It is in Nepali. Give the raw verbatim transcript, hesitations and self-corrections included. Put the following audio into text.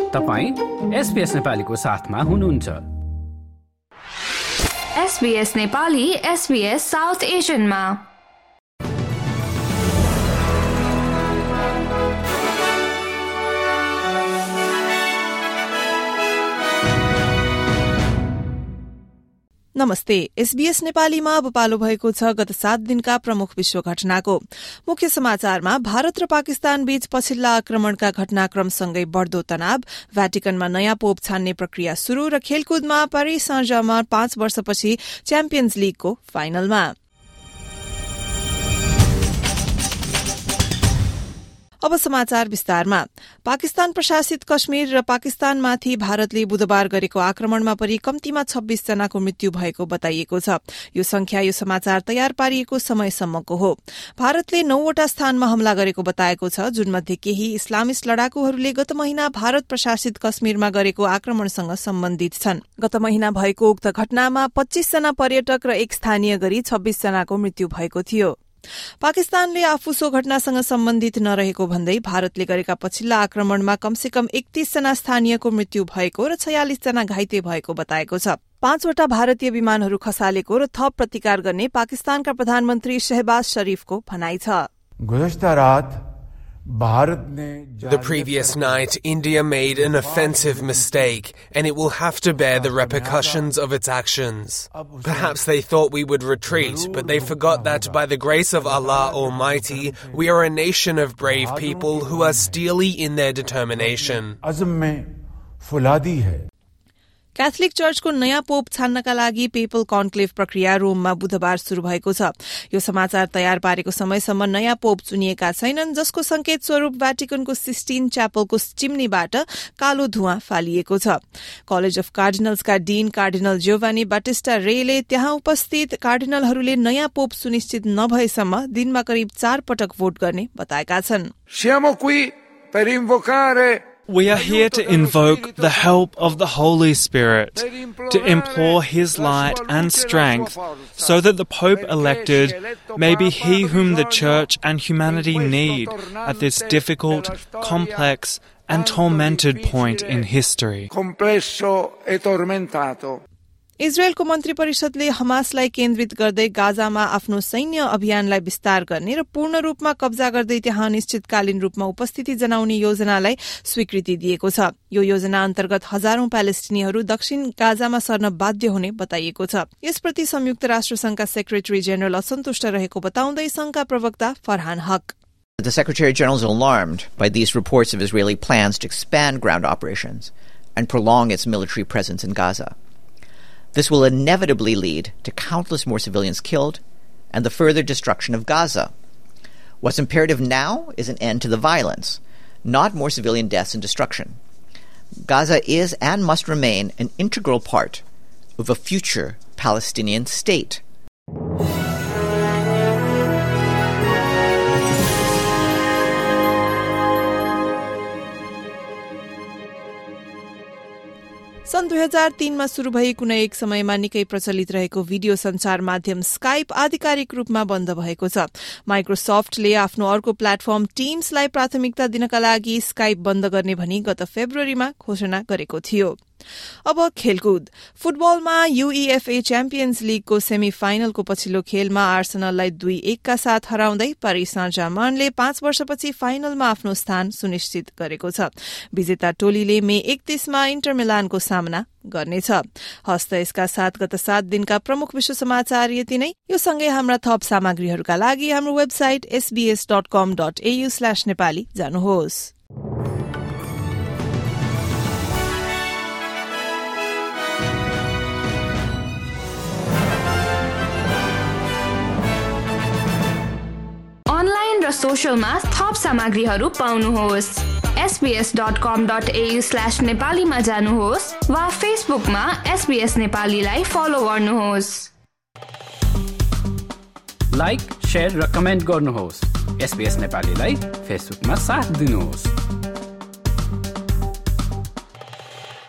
तपाईं एसबीएस नेपालीको साथमा हुनुहुन्छ। एसबीएस नेपाली एसबीएस साउथ एशियनमा नमस्ते। एसबीएस नेपालीमा अब पालो भएको छ गत सात दिनका प्रमुख विश्व घटनाको। मुख्य समाचारमा भारत र पाकिस्तान बीच पछिल्ला आक्रमणका घटनाक्रमसँगै बढ़दो तनाव, भ्याटिकनमा नयाँ पोप छान्ने प्रक्रिया शुरू र खेलकुदमा पेरिस सेन्ट-जर्मेन पाँच वर्षपछि च्याम्पियन्स लीगको फाइनलमा। अब समाचार विस्तारमा। पाकिस्तान प्रशासित कश्मीर र पाकिस्तानमाथि भारतले बुधबार गरेको आक्रमणमा परि कम्तीमा छब्बीस जनाको मृत्यु भएको बताइएको छ। यो संख्या यो समाचार तयार पारिएको समयसम्मको हो। भारतले नौवटा स्थानमा हमला गरेको बताएको छ, जुनमध्ये केही इस्लामिस्ट लडाकुहरूले गत महिना भारत प्रशासित कश्मीरमा गरेको आक्रमणसँग सम्बन्धित छन्। गत महिना भएको उक्त घटनामा पच्चीस जना पर्यटक र एक स्थानीय गरी छब्बीस जनाको मृत्यु भएको थियो। पाकिस्तानले आफू सो घटनासँग सम्बन्धित नरहेको भन्दै भारतले गरेका पछिल्ला आक्रमणमा कमसेकम एकतीस जना स्थानीयको मृत्यु भएको र छयालिस जना घाइते भएको बताएको छ। पाँचवटा भारतीय विमानहरू खसालेको र थप प्रतिकार गर्ने पाकिस्तानका प्रधानमन्त्री शहबाज शरीफको भनाइ छ। The previous night, India made an offensive mistake, and it will have to bear the repercussions of its actions. Perhaps they thought we would retreat, but they forgot that by the grace of Allah Almighty, we are a nation of brave people who are steely in their determination. Catholic चर्चको नयाँ पोप छान्नका लागि पेपल कन्क्लेभ प्रक्रिया रोममा बुधबार शुरू भएको छ। यो समाचार तयार पारेको समयसम्म नयाँ पोप चुनिएका छैनन्, जसको संकेत स्वरूप भ्याटिकनको सिस्टिन च्यापलको चिम्नीबाट कालो धुवाँ फालिएको छ। कलेज अफ कार्डिनल्सका डीन कार्डिनल जियोभानी बाटिस्टा रेले त्यहाँ उपस्थित कार्डिनलहरूले नयाँ पोप सुनिश्चित नभएसम्म दिनमा करिब चार पटक भोट गर्ने बताएका छन्। We are here to invoke the help of the Holy Spirit, to implore His light and strength, so that the Pope elected may be he whom the Church and humanity need at this difficult, complex, and tormented point in history. इजरायलको मन्त्री परिषदले हमासलाई केन्द्रित गर्दै गाजामा आफ्नो सैन्य अभियानलाई विस्तार गर्ने र पूर्ण रूपमा कब्जा गर्दै त्यहाँ निश्चितकालीन रूपमा उपस्थिति जनाउने योजनालाई स्वीकृति दिएको छ। यो योजना अन्तर्गत हजारौं प्यालेस्टिनीहरू दक्षिण गाजामा सर्न बाध्य हुने बताइएको छ। यसप्रति संयुक्त राष्ट्र संघका सेक्रेटरी जेनरल असन्तुष्ट रहेको बताउँदै संघका प्रवक्ता फरहान हक। The Secretary General is alarmed by these reports of Israeli plans to expand ground operations and prolong its military presence in Gaza. This will inevitably lead to countless more civilians killed and the further destruction of Gaza. What's imperative now is an end to the violence, not more civilian deaths and destruction. Gaza is and must remain an integral part of a future Palestinian state. सन् दुई हजार तीनमा शुरू भई कुनै एक समयमा निकै प्रचलित रहेको भिडियो संचार माध्यम स्काइप आधिकारिक रूपमा बन्द भएको छ। माइक्रोसफ्टले आफ्नो अर्को प्लेटफर्म टिम्सलाई प्राथमिकता दिनका लागि स्काइप बन्द गर्ने भनी गत फेब्रुअरीमा घोषणा गरेको थियो। अब खेलकुद। फुटबलमा यूईएफए च्याम्पियन्स लीगको सेमी फाइनलको पछिल्लो खेलमा आर्सेनललाई दुई एक का साथ हराउँदै पेरिस सेन्ट-जर्मेनले पाँच वर्षपछि फाइनलमा आफ्नो स्थान सुनिश्चित गरेको छ। विजेता टोलीले मे एकतीसमा इन्टर मिलानको सामना गर्नेछ। हस्त यसका साथ गत सात दिनका प्रमुख विश्व समाचार यति नै। यो सँगै हाम्रा थप सामग्रीहरूका लागि हाम्रो website SBS dot com dot AU slash Nepali जानुहोस्। अनलाइन र सोशलमा थप सामग्रीहरू पाउनुहोस्। SBS dot com dot AU slash नेपालीमा जानुहोस् वा फेसबुकमा एसबीएस नेपालीलाई फलो गर्नुहोस्। लाइक, शेयर र कमेन्ट गर्नुहोस्। एसबीएस नेपालीलाई फेसबुकमा साथ दिनुहोस्।